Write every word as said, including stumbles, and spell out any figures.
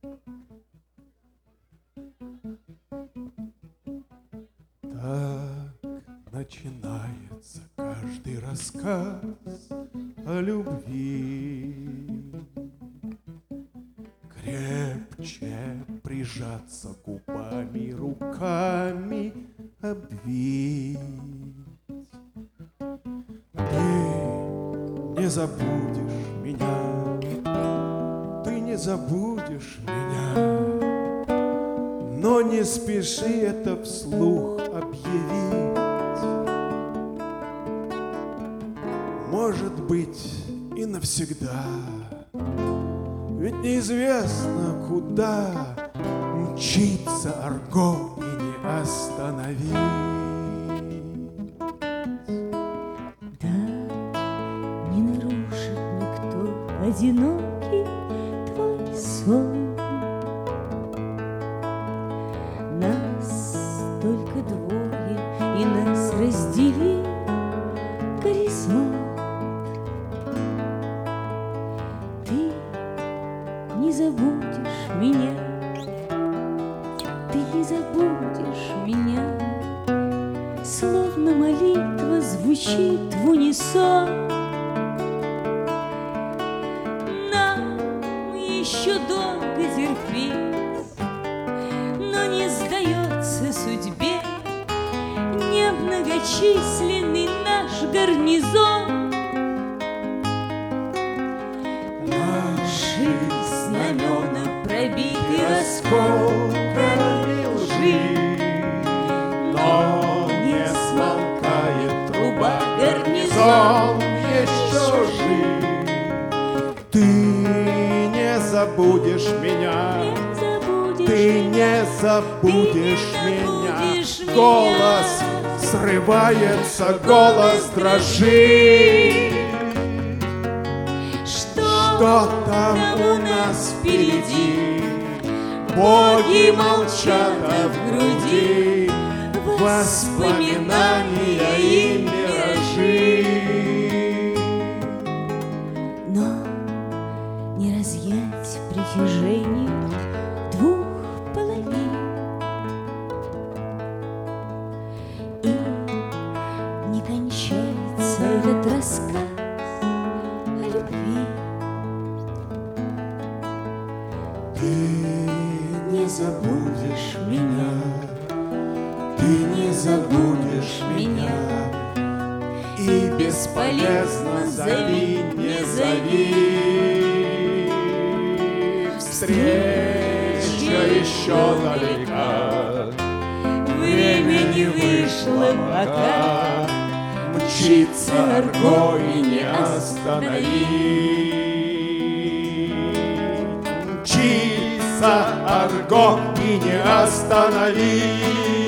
Начинается каждый рассказ о любви. Крепче прижаться губами, руками обвить. Ты не забудешь меня, ты не забудешь меня, но не спеши это вслух объявить. Может быть, и навсегда, ведь неизвестно, куда мчится Арго и не остановить. Да, не нарушит никто одинокий твой сон. Нас только двое, и нас разделит горизонт. Ты не забудешь меня, ты не забудешь меня, словно молитва звучит в унисон. Нам еще долго терпеть, но не сдается судьбе немногочисленный наш гарнизон. Наши знамена пробиты осколками лжи, но не смолкает труба, гарнизон еще жив. Ты не забудешь меня, Не забудешь ты не забудешь ты не меня. забудешь меня. Голос срывается, голос дрожит. Что, Что там у нас впереди? Боги молчат, а в груди воспоминания и миражи. Но не разъять притяжение двух половин, и не кончается этот рассказ о любви. Ты не забудешь меня, ты не забудешь меня, и бесполезно зови, не зови. Встреча еще далека, Время не вышло пока, мчится Арго и не остановить. Мчится Арго и не остановить.